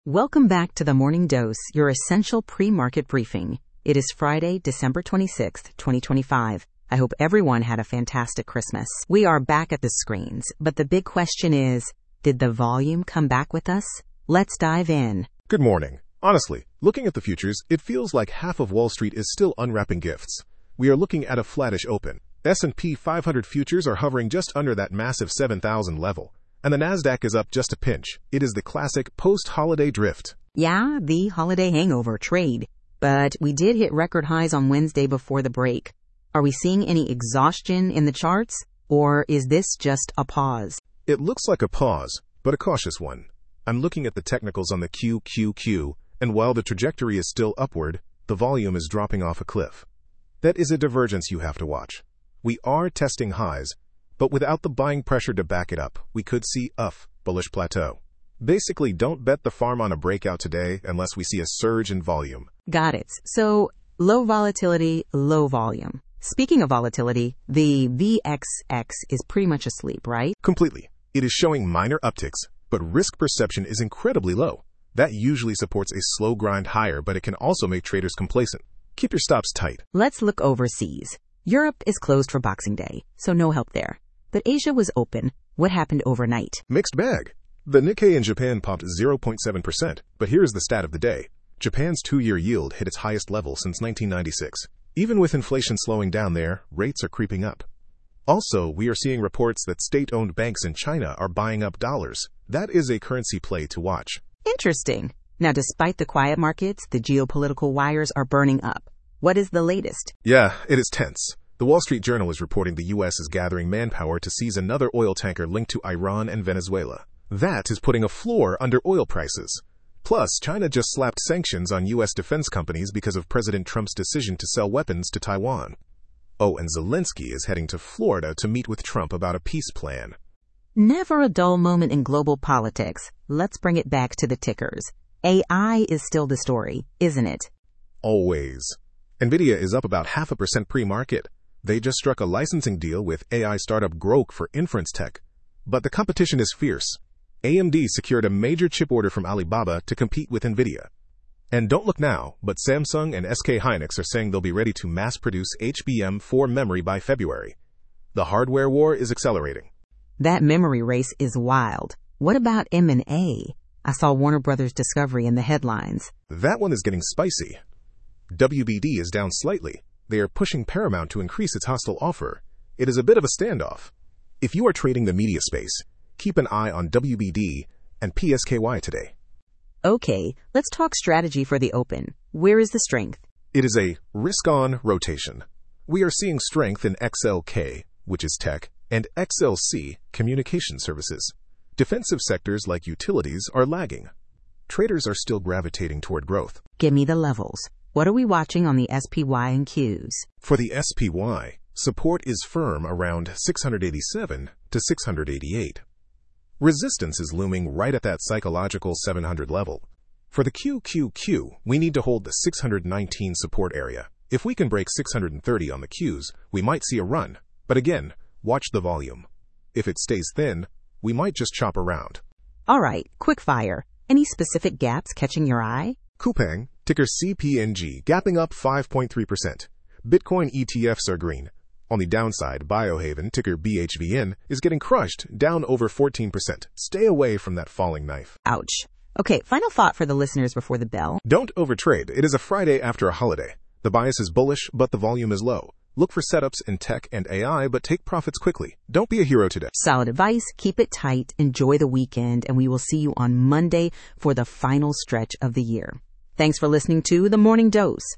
Welcome back to the Morning Dose, your essential pre-market briefing. It is Friday, December 26th, 2025. I hope everyone had a fantastic Christmas. We are back at the screens, but the big question is, did the volume come back with us? Let's dive in. Good morning. Honestly, looking at the futures, it feels like half of Wall Street is still unwrapping gifts. We are looking at a flattish open. S&P 500 futures are hovering just under that massive 7,000 level. And the Nasdaq is up just a pinch. It is the classic post-holiday drift. Yeah, the holiday hangover trade. But we did hit record highs on Wednesday before the break. Are we seeing any exhaustion in the charts? Or is this just a pause? It looks like a pause, but a cautious one. I'm looking at the technicals on the QQQ, and while the trajectory is still upward, the volume is dropping off a cliff. That is a divergence you have to watch. We are testing highs, but without the buying pressure to back it up, we could see a bullish plateau. Basically, don't bet the farm on a breakout today unless we see a surge in volume. Got it. So, low volatility, low volume. Speaking of volatility, the VXX is pretty much asleep, right? Completely. It is showing minor upticks, but risk perception is incredibly low. That usually supports a slow grind higher, but it can also make traders complacent. Keep your stops tight. Let's look overseas. Europe is closed for Boxing Day, so no help there. But Asia was open. What happened overnight? Mixed bag. The Nikkei in Japan popped 0.7%, but here's the stat of the day. Japan's two-year yield hit its highest level since 1996. Even with inflation slowing down there, rates are creeping up. Also, we are seeing reports that state-owned banks in China are buying up dollars. That is a currency play to watch. Interesting. Now, despite the quiet markets, the geopolitical wires are burning up. What is the latest? Yeah, it is tense. The Wall Street Journal is reporting the U.S. is gathering manpower to seize another oil tanker linked to Iran and Venezuela. That is putting a floor under oil prices. Plus, China just slapped sanctions on U.S. defense companies because of President Trump's decision to sell weapons to Taiwan. Oh, and Zelensky is heading to Florida to meet with Trump about a peace plan. Never a dull moment in global politics. Let's bring it back to the tickers. AI is still the story, isn't it? Always. NVIDIA is up about 0.5% pre-market. They just struck a licensing deal with AI startup Grok for inference tech. But the competition is fierce. AMD secured a major chip order from Alibaba to compete with NVIDIA. And don't look now, but Samsung and SK Hynix are saying they'll be ready to mass-produce HBM4 memory by February. The hardware war is accelerating. That memory race is wild. What about M&A? I saw Warner Brothers Discovery in the headlines. That one is getting spicy. WBD is down slightly. They are pushing Paramount to increase its hostile offer. It is a bit of a standoff. If you are trading the media space, keep an eye on WBD and PSKY today. Okay, let's talk strategy for the open. Where is the strength? It is a risk-on rotation. We are seeing strength in XLK, which is tech, and XLC, communication services. Defensive sectors like utilities are lagging. Traders are still gravitating toward growth. Give me the levels. What are we watching on the SPY and Qs? For the SPY, support is firm around 687 to 688. Resistance is looming right at that psychological 700 level. For the QQQ, we need to hold the 619 support area. If we can break 630 on the Qs, we might see a run. But again, watch the volume. If it stays thin, we might just chop around. All right, quick fire. Any specific gaps catching your eye? Coupang, ticker CPNG, gapping up 5.3%. Bitcoin ETFs are green. On the downside, Biohaven, ticker BHVN, is getting crushed, down over 14%. Stay away from that falling knife. Ouch. Okay, final thought for the listeners before the bell. Don't overtrade. It is a Friday after a holiday. The bias is bullish, but the volume is low. Look for setups in tech and AI, but take profits quickly. Don't be a hero today. Solid advice. Keep it tight. Enjoy the weekend, and we will see you on Monday for the final stretch of the year. Thanks for listening to The Morning Dose.